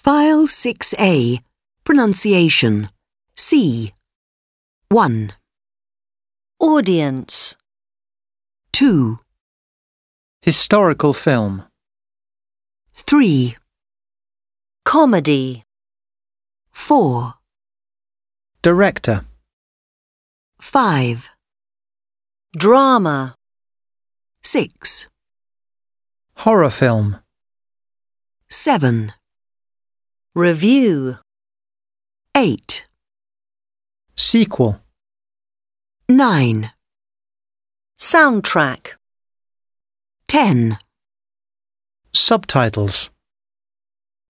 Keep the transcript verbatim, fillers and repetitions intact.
File six A. Pronunciation. C. one. Audience. two. Historical film. three. Comedy. four. Director. five. Drama. six. Horror film. seven. Review. eight. Sequel. nine. Soundtrack. ten. Subtitles.